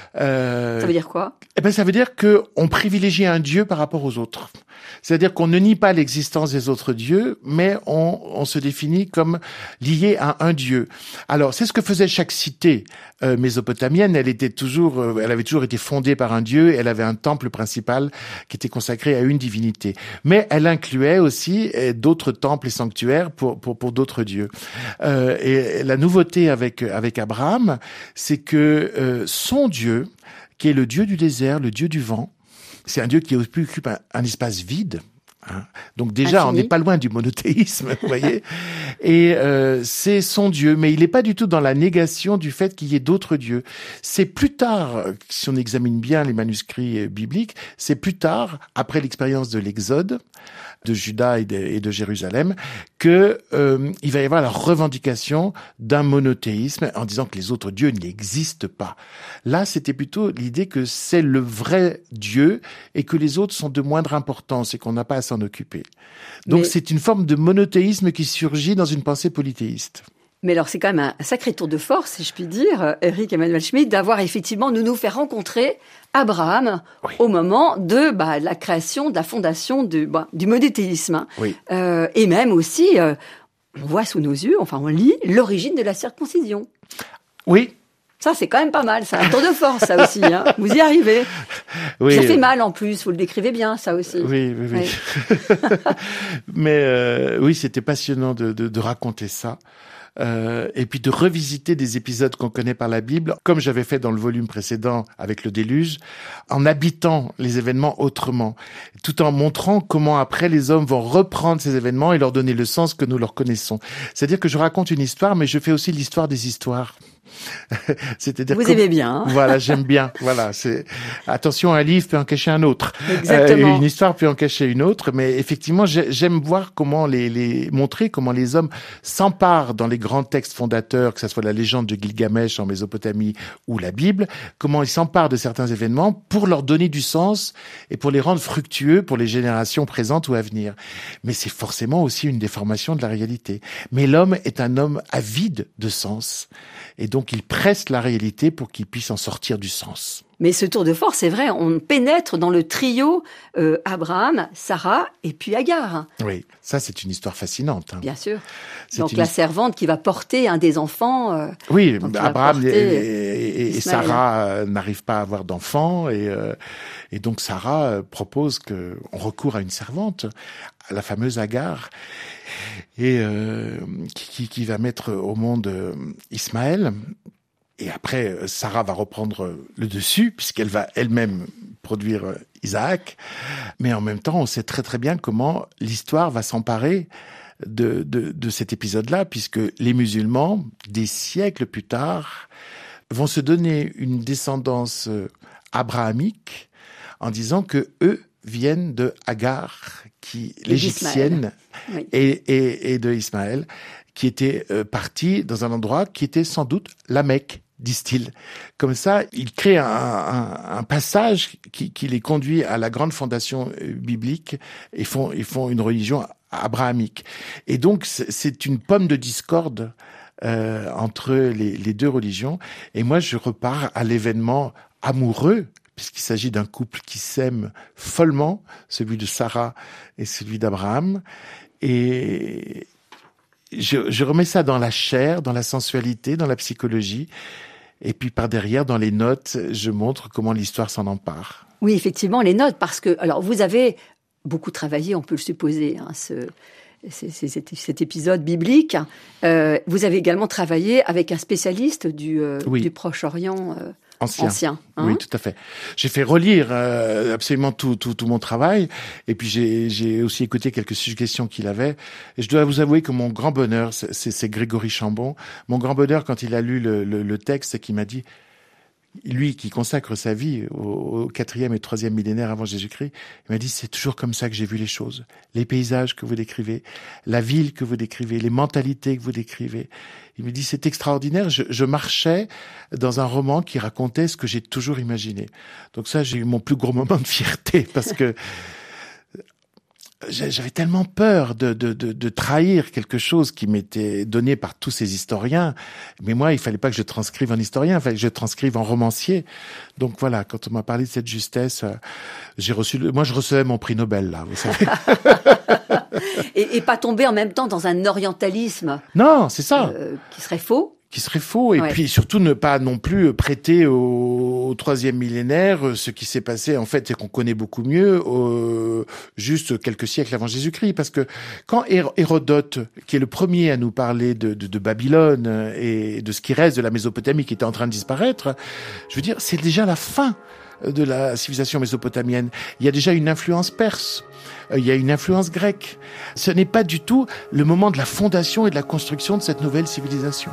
Euh, ça veut dire quoi ? Eh ben, ça veut dire que on privilégie un dieu par rapport aux autres. C'est-à-dire qu'on ne nie pas l'existence des autres dieux, mais on, on se définit comme lié à un dieu. Alors, c'est ce que faisait chaque cité euh, mésopotamienne. Elle était toujours, euh, elle avait toujours été fondée par un dieu. Elle avait un temple principal qui était consacré à une divinité. Mais elle incluait aussi euh, d'autres temples et sanctuaires pour pour, pour d'autres dieux. Euh, et la nouveauté avec avec Abraham, c'est que euh, son dieu, qui est le dieu du désert, le dieu du vent. C'est un dieu qui occupe un, un espace vide. Hein. Donc déjà, Infini. On n'est pas loin du monothéisme, vous voyez. Et euh, c'est son dieu, mais il n'est pas du tout dans la négation du fait qu'il y ait d'autres dieux. C'est plus tard, si on examine bien les manuscrits bibliques, c'est plus tard, après l'expérience de l'Exode, de Juda et de, et de Jérusalem, que euh, il va y avoir la revendication d'un monothéisme en disant que les autres dieux n'existent pas. Là, c'était plutôt l'idée que c'est le vrai Dieu et que les autres sont de moindre importance et qu'on n'a pas à s'en occuper. Donc, Mais... c'est une forme de monothéisme qui surgit dans une pensée polythéiste. Mais alors, c'est quand même un sacré tour de force, si je puis dire, Eric Emmanuel Schmitt, d'avoir effectivement nous nous fait rencontrer Abraham oui. au moment de bah, la création, de la fondation de, bah, du monothéisme. Oui. Euh, et même aussi, euh, on voit sous nos yeux, enfin on lit, l'origine de la circoncision. Oui. Ça, c'est quand même pas mal. C'est un tour de force, ça aussi. Hein. Vous y arrivez. Oui. Ça fait mal en plus. Vous le décrivez bien, ça aussi. Oui, oui, oui. oui. Mais euh, oui, c'était passionnant de, de, de raconter ça. Euh, et puis de revisiter des épisodes qu'on connaît par la Bible, comme j'avais fait dans le volume précédent avec le déluge, en habitant les événements autrement, tout en montrant comment après les hommes vont reprendre ces événements et leur donner le sens que nous leur connaissons. C'est-à-dire que je raconte une histoire, mais je fais aussi l'histoire des histoires. C'est-à-dire vous que, aimez bien. Hein. Voilà, j'aime bien. Voilà, c'est attention, un livre peut en cacher un autre. Exactement. Euh, une histoire peut en cacher une autre, mais effectivement, j'aime voir comment les, les montrer comment les hommes s'emparent dans les grands textes fondateurs, que ce soit la légende de Gilgamesh en Mésopotamie ou la Bible, comment ils s'emparent de certains événements pour leur donner du sens et pour les rendre fructueux pour les générations présentes ou à venir. Mais c'est forcément aussi une déformation de la réalité. Mais l'homme est un homme avide de sens. Et donc, il presse la réalité pour qu'il puisse en sortir du sens. Mais ce tour de force, c'est vrai, on pénètre dans le trio euh, Abraham, Sarah et puis Agar. Oui, ça c'est une histoire fascinante. Hein. Bien sûr. C'est donc une... la servante qui va porter un des enfants. Euh, oui, Abraham et, et, et Sarah euh, n'arrivent pas à avoir d'enfants et, euh, et donc Sarah euh, propose que on recourt à une servante, à la fameuse Agar, et euh, qui, qui va mettre au monde euh, Ismaël. Et après, Sarah va reprendre le dessus, puisqu'elle va elle-même produire Isaac. Mais en même temps, on sait très très bien comment l'histoire va s'emparer de, de, de cet épisode-là, puisque les musulmans, des siècles plus tard, vont se donner une descendance abrahamique en disant que eux viennent de Agar, qui, l'égyptienne, oui. et, et, et de Ismaël, qui était euh, parti dans un endroit qui était sans doute la Mecque, disent-ils. Comme ça, il crée un, un, un passage qui, qui les conduit à la grande fondation biblique et font, ils font une religion abrahamique. Et donc, c'est, c'est une pomme de discorde euh, entre les, les deux religions. Et moi, je repars à l'événement amoureux, puisqu'il s'agit d'un couple qui s'aime follement, celui de Sarah et celui d'Abraham. Et je, je remets ça dans la chair, dans la sensualité, dans la psychologie. Et puis par derrière, dans les notes, je montre comment l'histoire s'en empare. Oui, effectivement, les notes, parce que alors vous avez beaucoup travaillé, on peut le supposer, hein, ce, c'est, c'est, cet, cet épisode biblique. Euh, vous avez également travaillé avec un spécialiste du, euh, oui. du Proche-Orient. Euh, Ancien. Ancien hein. Oui, tout à fait. J'ai fait relire euh, absolument tout, tout, tout mon travail, et puis j'ai, j'ai aussi écouté quelques suggestions qu'il avait. Et je dois vous avouer que mon grand bonheur, c'est, c'est, c'est Grégory Chambon. Mon grand bonheur quand il a lu le, le, le texte, c'est qu'il m'a dit, lui qui consacre sa vie au, au quatrième et troisième millénaire avant Jésus-Christ, il m'a dit, c'est toujours comme ça que j'ai vu les choses. Les paysages que vous décrivez, la ville que vous décrivez, les mentalités que vous décrivez. Il me dit, c'est extraordinaire. Je, je marchais dans un roman qui racontait ce que j'ai toujours imaginé. Donc ça, j'ai eu mon plus gros moment de fierté parce que j'avais tellement peur de, de, de, de trahir quelque chose qui m'était donné par tous ces historiens. Mais moi, il fallait pas que je transcrive en historien, il fallait que je transcrive en romancier. Donc voilà, quand on m'a parlé de cette justesse, j'ai reçu, le... moi je recevais mon prix Nobel là, vous savez. et, et pas tomber en même temps dans un orientalisme. Non, c'est ça. Euh, qui serait faux. Qui serait faux, et ouais. Puis surtout ne pas non plus prêter au, au troisième millénaire ce qui s'est passé en fait et qu'on connaît beaucoup mieux euh, juste quelques siècles avant Jésus-Christ, parce que quand Hérodote, qui est le premier à nous parler de, de, de Babylone et de ce qui reste de la Mésopotamie qui était en train de disparaître, je veux dire, c'est déjà la fin de la civilisation mésopotamienne. Il y a déjà une influence perse. Il y a une influence grecque. Ce n'est pas du tout le moment de la fondation et de la construction de cette nouvelle civilisation.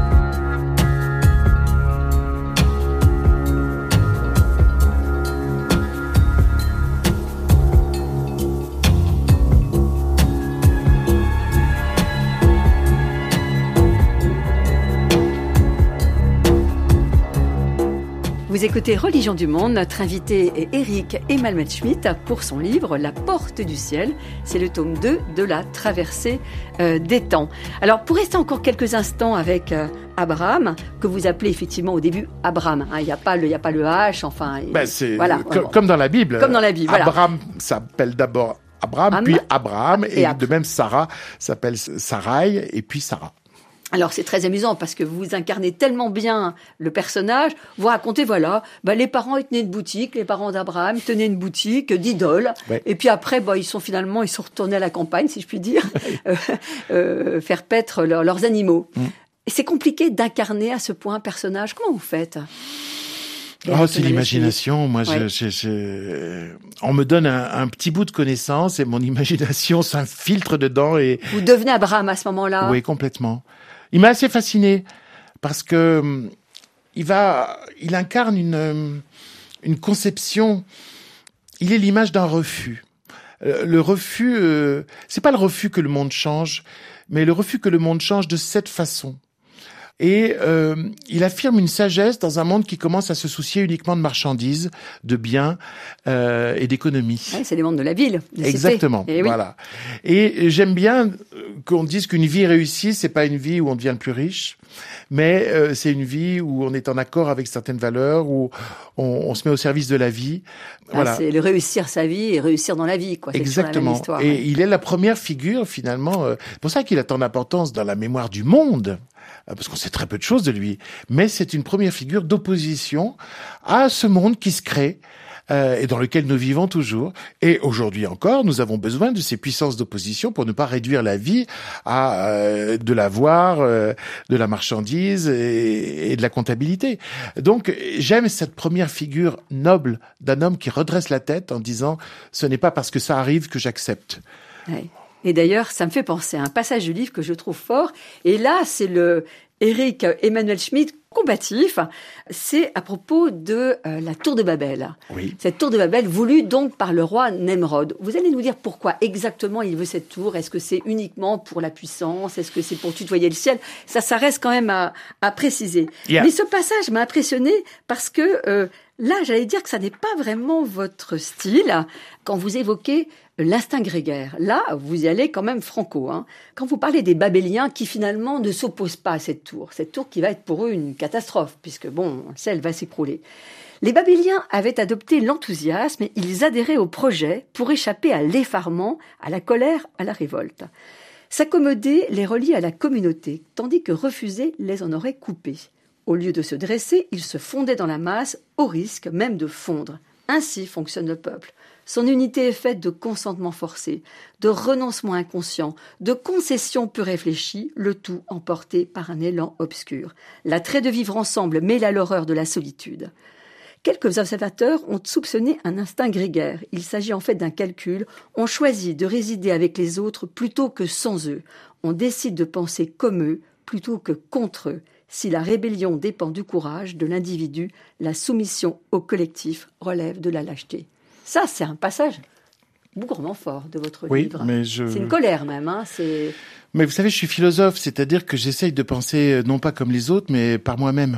Vous écoutez Religion du Monde, notre invité est Éric Emmanuel-Schmitt pour son livre La Porte du Ciel. C'est le tome deux de la traversée euh, des temps. Alors pour rester encore quelques instants avec euh, Abraham, que vous appelez effectivement au début Abraham, il hein, n'y a pas le, il y a pas le H, enfin. Ben c'est voilà, comme, comme dans la Bible. Comme dans la Bible. Voilà. Abraham s'appelle d'abord Abraham, Am, puis Abraham, et, et de même Sarah s'appelle Sarai, et puis Sarah. Alors c'est très amusant parce que vous incarnez tellement bien le personnage. Vous racontez, voilà, bah, les parents ils tenaient une boutique, les parents d'Abraham tenaient une boutique d'idoles. Ouais. Et puis après, bah, ils sont finalement, ils sont retournés à la campagne, si je puis dire, euh, euh, faire paître leur, leurs animaux. Mm. Et c'est compliqué d'incarner à ce point un personnage. Comment vous faites ? Oh, c'est l'imagination. Moi, ouais. je, je, je, on me donne un, un petit bout de connaissance et mon imagination s'infiltre dedans et. Vous devenez Abraham à ce moment-là. Oui, complètement. Il m'a assez fasciné parce que il va, il incarne une une conception. Il est l'image d'un refus. Le refus, euh, c'est pas le refus que le monde change, mais le refus que le monde change de cette façon. Et euh, il affirme une sagesse dans un monde qui commence à se soucier uniquement de marchandises, de biens euh, et d'économie. Ouais, c'est les mondes de la ville. De Exactement. Et oui. Voilà. Et j'aime bien qu'on dise qu'une vie réussie, c'est pas une vie où on devient le plus riche, mais euh, c'est une vie où on est en accord avec certaines valeurs, où on, on se met au service de la vie. Ah, voilà. C'est le réussir sa vie et réussir dans la vie, quoi. C'est exactement. La même histoire, et ouais. Il est la première figure finalement. Euh, c'est pour ça qu'il a tant d'importance dans la mémoire du monde. Parce qu'on sait très peu de choses de lui, mais c'est une première figure d'opposition à ce monde qui se crée euh, et dans lequel nous vivons toujours. Et aujourd'hui encore, nous avons besoin de ces puissances d'opposition pour ne pas réduire la vie à euh, de l'avoir, euh, de la marchandise et, et de la comptabilité. Donc, j'aime cette première figure noble d'un homme qui redresse la tête en disant « ce n'est pas parce que ça arrive que j'accepte ouais. ». Et d'ailleurs, ça me fait penser à un passage du livre que je trouve fort. Et là, c'est le Éric Emmanuel-Schmitt combatif, c'est à propos de euh, la tour de Babel. Oui. Cette tour de Babel voulue donc par le roi Nemrod. Vous allez nous dire pourquoi exactement il veut cette tour. Est-ce que c'est uniquement pour la puissance? Est-ce que c'est pour tutoyer le ciel? Ça, ça reste quand même à, à préciser. Yeah. Mais ce passage m'a impressionné parce que euh, là, j'allais dire que ça n'est pas vraiment votre style quand vous évoquez l'instinct grégaire. Là, vous y allez quand même franco. Hein. Quand vous parlez des Babéliens qui finalement ne s'opposent pas à cette tour, cette tour qui va être pour eux une catastrophe, puisque bon, on le sait, elle va s'écrouler. Les Babéliens avaient adopté l'enthousiasme et ils adhéraient au projet pour échapper à l'effarement, à la colère, à la révolte. S'accommoder les relie à la communauté, tandis que refuser les en aurait coupés. Au lieu de se dresser, ils se fondaient dans la masse, au risque même de fondre. Ainsi fonctionne le peuple. Son unité est faite de consentement forcé, de renoncement inconscient, de concessions peu réfléchies, le tout emporté par un élan obscur. L'attrait de vivre ensemble mêle à l'horreur de la solitude. Quelques observateurs ont soupçonné un instinct grégaire. Il s'agit en fait d'un calcul. On choisit de résider avec les autres plutôt que sans eux. On décide de penser comme eux plutôt que contre eux. Si la rébellion dépend du courage de l'individu, la soumission au collectif relève de la lâcheté. Ça, c'est un passage bougrement fort de votre oui, livre. Mais je... C'est une colère même. Hein, c'est... Mais vous savez, je suis philosophe, c'est-à-dire que j'essaye de penser non pas comme les autres, mais par moi-même.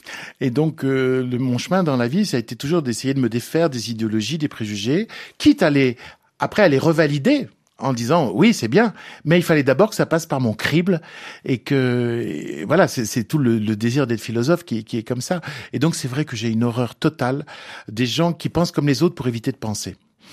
Et donc, euh, le, mon chemin dans la vie, ça a été toujours d'essayer de me défaire des idéologies, des préjugés, quitte à les, après à les revalider en disant oui, c'est bien, mais il fallait d'abord que ça passe par mon crible et que et voilà, c'est, c'est tout le, le désir d'être philosophe qui, qui est comme ça. Et donc, c'est vrai que j'ai une horreur totale des gens qui pensent comme les autres pour éviter de penser.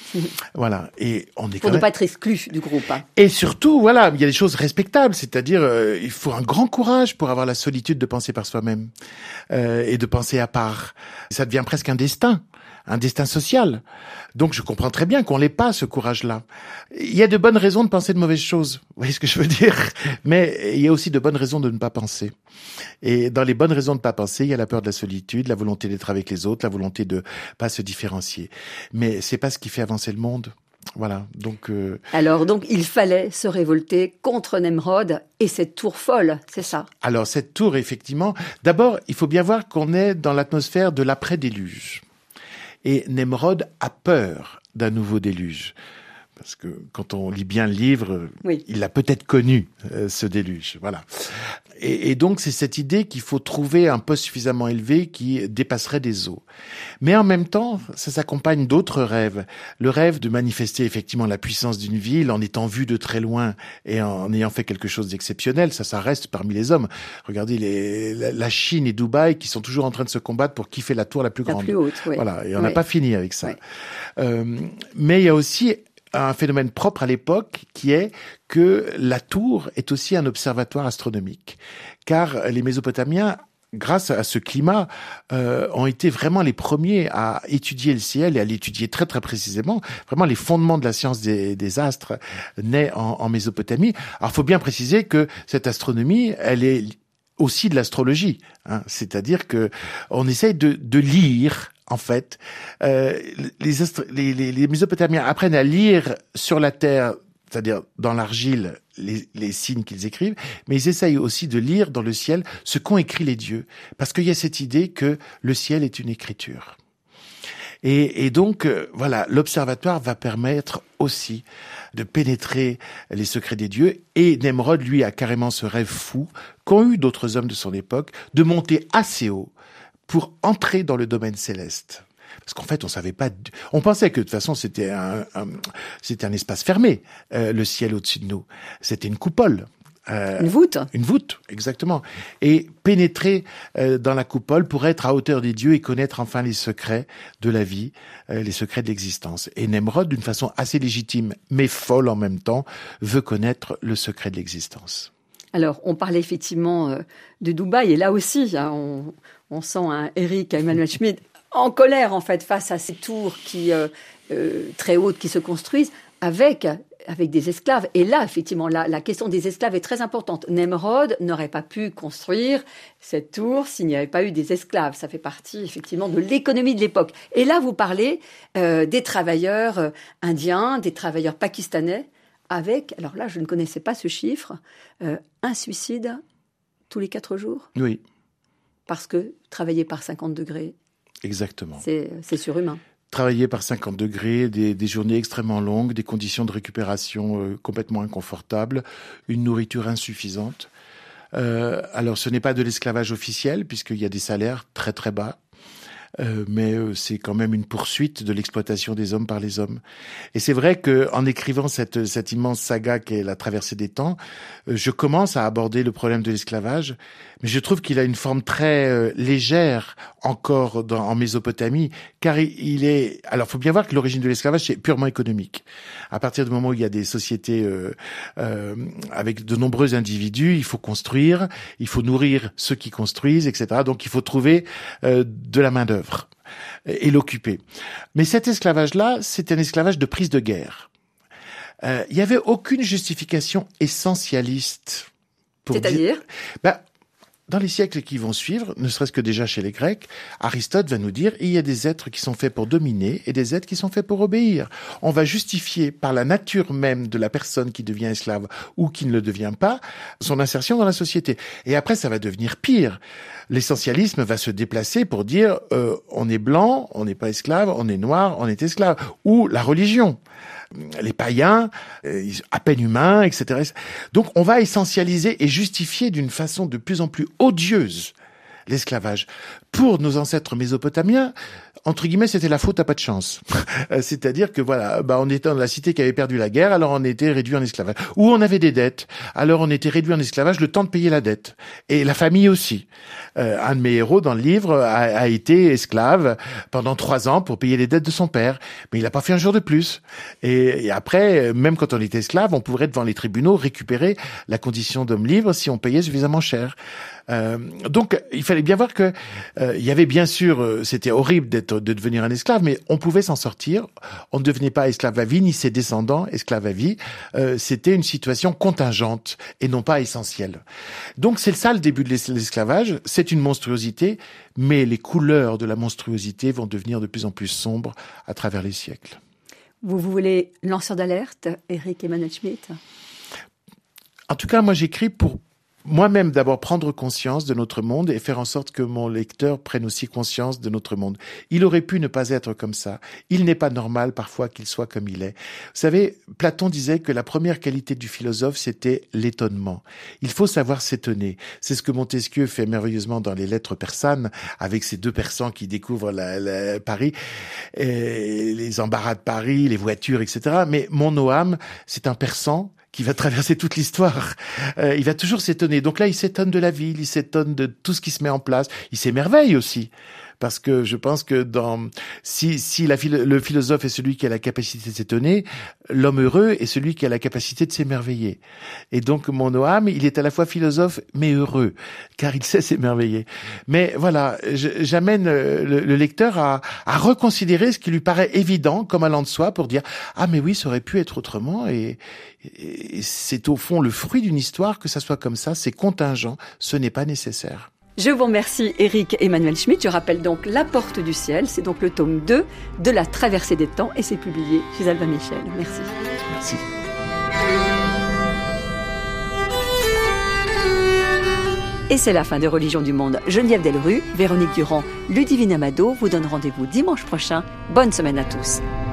Voilà, et on est pour quand ne même... pas être exclu du groupe. Hein. Et surtout, voilà, il y a des choses respectables, c'est-à-dire euh, il faut un grand courage pour avoir la solitude de penser par soi-même euh, et de penser à part. Ça devient presque un destin, un destin social. Donc je comprends très bien qu'on n'ait pas ce courage-là. Il y a de bonnes raisons de penser de mauvaises choses, vous voyez ce que je veux dire? Mais il y a aussi de bonnes raisons de ne pas penser. Et dans les bonnes raisons de ne pas penser, il y a la peur de la solitude, la volonté d'être avec les autres, la volonté de pas se différencier. Mais c'est pas ce qui fait avancer le monde. Voilà, donc... Euh... Alors, donc, il fallait se révolter contre Nemrod et cette tour folle, c'est ça? Alors, cette tour, effectivement... D'abord, il faut bien voir qu'on est dans l'atmosphère de l'après-déluge. Et Nemrod a peur d'un nouveau déluge. Parce que quand on lit bien le livre, oui. il a peut-être connu euh, ce déluge. Voilà. Et, et donc, c'est cette idée qu'il faut trouver un poste suffisamment élevé qui dépasserait des eaux. Mais en même temps, ça s'accompagne d'autres rêves. Le rêve de manifester effectivement la puissance d'une ville en étant vu de très loin et en ayant fait quelque chose d'exceptionnel. Ça, ça reste parmi les hommes. Regardez les, la, la Chine et Dubaï qui sont toujours en train de se combattre pour qui fait la tour la plus grande. La plus haute, oui. Voilà. Et on n'a oui. pas fini avec ça. Oui. Euh, mais il y a aussi un phénomène propre à l'époque qui est que la tour est aussi un observatoire astronomique. Car les Mésopotamiens, grâce à ce climat, euh, ont été vraiment les premiers à étudier le ciel et à l'étudier très très précisément. Vraiment, les fondements de la science des, des astres naissent en, en Mésopotamie. Alors, il faut bien préciser que cette astronomie, elle est aussi de l'astrologie. Hein. C'est-à-dire que on essaye de, de lire... En fait, euh, les, les, les, les Mésopotamiens apprennent à lire sur la terre, c'est-à-dire dans l'argile, les, les signes qu'ils écrivent, mais ils essayent aussi de lire dans le ciel ce qu'ont écrit les dieux, parce qu'il y a cette idée que le ciel est une écriture. Et, et donc, euh, voilà, l'observatoire va permettre aussi de pénétrer les secrets des dieux. Et Nemrod, lui, a carrément ce rêve fou qu'ont eu d'autres hommes de son époque, de monter assez haut pour entrer dans le domaine céleste. Parce qu'en fait, on savait pas, on pensait que de toute façon c'était un, un c'était un espace fermé, euh, le ciel au-dessus de nous. C'était une coupole. Euh, une voûte. Une voûte, exactement. Et pénétrer euh, dans la coupole pour être à hauteur des dieux et connaître enfin les secrets de la vie, euh, les secrets de l'existence. Et Nemrod, d'une façon assez légitime, mais folle en même temps, veut connaître le secret de l'existence. Alors, on parlait effectivement euh, de Dubaï, et là aussi, hein, on, on sent un Eric Emmanuel Schmitt en colère, en fait, face à ces tours qui, euh, euh, très hautes qui se construisent, avec, avec des esclaves. Et là, effectivement, la, la question des esclaves est très importante. Nemrod n'aurait pas pu construire cette tour s'il n'y avait pas eu des esclaves. Ça fait partie, effectivement, de l'économie de l'époque. Et là, vous parlez euh, des travailleurs euh, indiens, des travailleurs pakistanais, avec, alors là, je ne connaissais pas ce chiffre, euh, un suicide tous les quatre jours. Oui. Parce que travailler par cinquante degrés, Exactement. c'est, c'est surhumain. Travailler par cinquante degrés, des, des journées extrêmement longues, des conditions de récupération euh, complètement inconfortables, une nourriture insuffisante. Euh, alors, ce n'est pas de l'esclavage officiel, puisqu'il y a des salaires très très bas. Euh, mais euh, c'est quand même une poursuite de l'exploitation des hommes par les hommes. Et c'est vrai que en écrivant cette, cette immense saga qu'est la traversée des temps, euh, je commence à aborder le problème de l'esclavage, mais je trouve qu'il a une forme très euh, légère encore dans, en Mésopotamie, car il, il est... Alors, faut bien voir que l'origine de l'esclavage, c'est purement économique. À partir du moment où il y a des sociétés euh, euh, avec de nombreux individus, il faut construire, il faut nourrir ceux qui construisent, et cetera. Donc, il faut trouver euh, de la main-d'œuvre et l'occuper. Mais cet esclavage-là, c'est un esclavage de prise de guerre. Euh, il n'y avait aucune justification essentialiste. Pour C'est-à-dire dire, bah, dans les siècles qui vont suivre, ne serait-ce que déjà chez les Grecs, Aristote va nous dire il y a des êtres qui sont faits pour dominer et des êtres qui sont faits pour obéir. On va justifier par la nature même de la personne qui devient esclave ou qui ne le devient pas son insertion dans la société. Et après, ça va devenir pire. L'essentialisme va se déplacer pour dire euh, on est blanc, on n'est pas esclave, on est noir, on est esclave. Ou la religion. Les païens, euh, à peine humains, et cetera. Donc on va essentialiser et justifier d'une façon de plus en plus odieuse l'esclavage. Pour nos ancêtres mésopotamiens, entre guillemets, c'était la faute à pas de chance. C'est-à-dire que voilà, bah on était dans la cité qui avait perdu la guerre, alors on était réduit en esclavage. Ou on avait des dettes, alors on était réduit en esclavage le temps de payer la dette. Et la famille aussi. Euh, un de mes héros dans le livre a, a été esclave pendant trois ans pour payer les dettes de son père, mais il n'a pas fait un jour de plus. Et, et après, même quand on était esclave, on pourrait devant les tribunaux récupérer la condition d'homme libre si on payait suffisamment cher. Euh, donc, il fallait bien voir que euh, il y avait bien sûr, euh, c'était horrible d'être, de devenir un esclave, mais on pouvait s'en sortir. On ne devenait pas esclave à vie, ni ses descendants esclaves à vie. Euh, c'était une situation contingente et non pas essentielle. Donc, c'est ça le début de l'esclavage. C'est une monstruosité, mais les couleurs de la monstruosité vont devenir de plus en plus sombres à travers les siècles. Vous, vous voulez lanceur d'alerte, Éric Emmanuel-Schmitt ? En tout cas, moi, j'écris pour moi-même d'abord prendre conscience de notre monde et faire en sorte que mon lecteur prenne aussi conscience de notre monde. Il aurait pu ne pas être comme ça. Il n'est pas normal parfois qu'il soit comme il est. Vous savez, Platon disait que la première qualité du philosophe, c'était l'étonnement. Il faut savoir s'étonner. C'est ce que Montesquieu fait merveilleusement dans les Lettres persanes, avec ces deux Persans qui découvrent la, la, Paris, et les embarras de Paris, les voitures, et cetera. Mais mon Noam, c'est un Persan qui va traverser toute l'histoire. Euh, il va toujours s'étonner. Donc là, il s'étonne de la ville, il s'étonne de tout ce qui se met en place. Il s'émerveille aussi. Parce que je pense que dans si si la, le philosophe est celui qui a la capacité de s'étonner, l'homme heureux est celui qui a la capacité de s'émerveiller. Et donc mon Noam, il est à la fois philosophe mais heureux, car il sait s'émerveiller. Mais voilà, je, j'amène le, le lecteur à, à reconsidérer ce qui lui paraît évident comme allant de soi pour dire ah mais oui, ça aurait pu être autrement. Et, et c'est au fond le fruit d'une histoire que ça soit comme ça. C'est contingent, ce n'est pas nécessaire. Je vous remercie Éric Emmanuel-Schmitt. Je rappelle donc La Porte du Ciel. C'est donc le tome deux de La Traversée des Temps et c'est publié chez Albin Michel. Merci. Merci. Et c'est la fin de Religion du Monde. Geneviève Delrue, Véronique Durand, Ludivine Amado vous donnent rendez-vous dimanche prochain. Bonne semaine à tous.